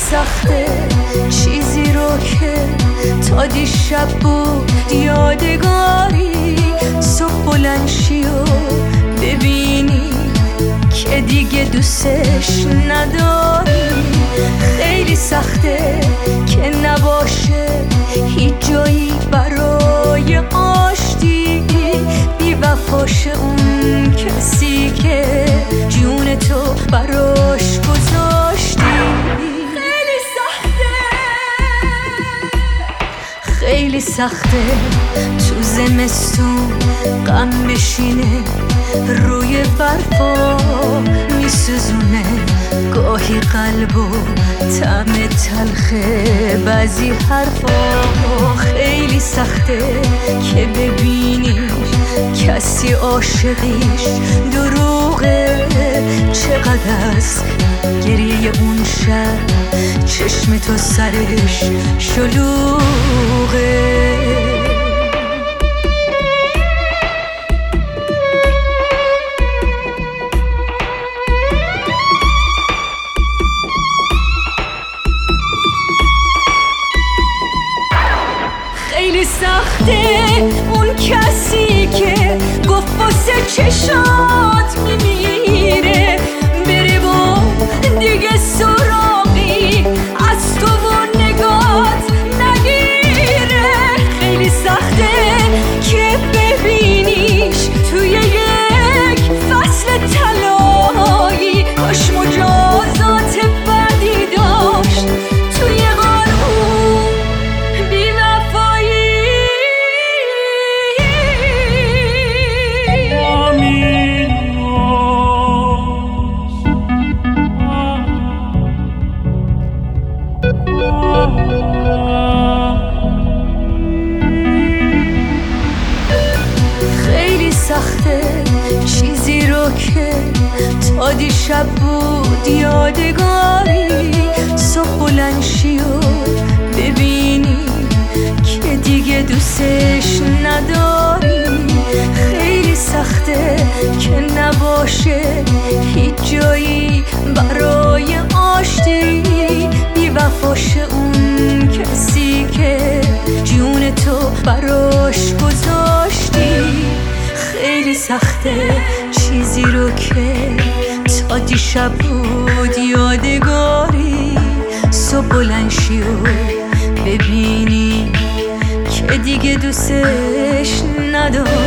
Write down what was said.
سخته چیزی رو که تا دیشب بود یادگاری، صبح بلند شی و ببینی که دیگه دوستش نداری. خیلی سخته که نباشه هیچ جایی برای آشتی، بی وفاشه اون کسی که جون تو براش گذاشتی. خیلی سخته، خیلی سخته تو زمستون غم بشینه روی برفا میسوزونه گاهی قلبو طعم تلخه بعضی حرفا. خیلی سخته که ببینی کسی عاشقیش دروغه، چقدر از گریه اون شب چشم تو سرش شلوغه. خیلی سخته اون کسی که گفت واسه چشات میمیره بره و دیگه سراغی از تو و نگات نگیره. خیلی سخته که ببینیش توی یک فصل طلایی، کاش مجازات بدی داشت توی قانون بی خیلی سخته چیزی رو که تا دیشب بود یادگاری، صبح بلند شی و ببینی که دیگه دوستش نداری. خیلی سخته که نباشه هیچ جایی برای آشتی، بی وفاشه اون کسی که جون تو براش گذاشتی. خیلی سخته چیزی رو که تا دیشب بود یادگاری، صبح بلند شی و ببینی که دیگه دوستش نداری.